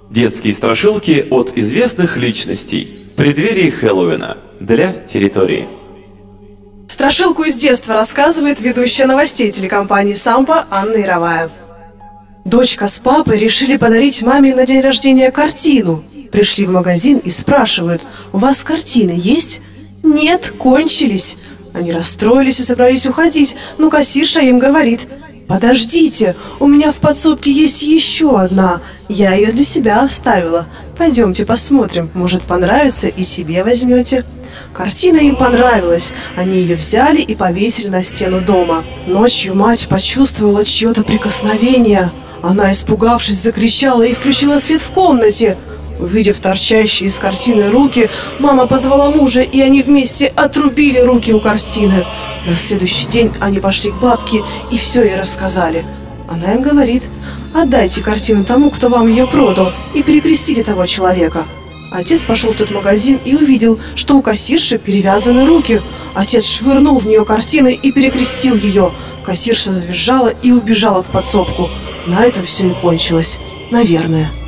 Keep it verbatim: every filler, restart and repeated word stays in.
Детские страшилки от известных личностей в преддверии Хэллоуина для территории. Страшилку из детства рассказывает ведущая новостей телекомпании «Сампа» Анна Яровая. Дочка с папой решили подарить маме на день рождения картину. Пришли в магазин и спрашивают: «У вас картины есть?» «Нет, кончились». Они расстроились и собрались уходить, но кассирша им говорит: «Подождите, у меня в подсобке есть еще одна. Я ее для себя оставила. Пойдемте посмотрим, может, понравится и себе возьмете». Картина им понравилась. Они ее взяли и повесили на стену дома. Ночью мать почувствовала чье-то прикосновение. Она, испугавшись, закричала и включила свет в комнате. Увидев торчащие из картины руки, мама позвала мужа, и они вместе отрубили руки у картины. На следующий день они пошли к бабке и все ей рассказали. Она им говорит: «Отдайте картину тому, кто вам ее продал, и перекрестите того человека». Отец пошел в тот магазин и увидел, что у кассирши перевязаны руки. Отец швырнул в нее картины и перекрестил ее. Кассирша завизжала и убежала в подсобку. На этом все и кончилось. Наверное.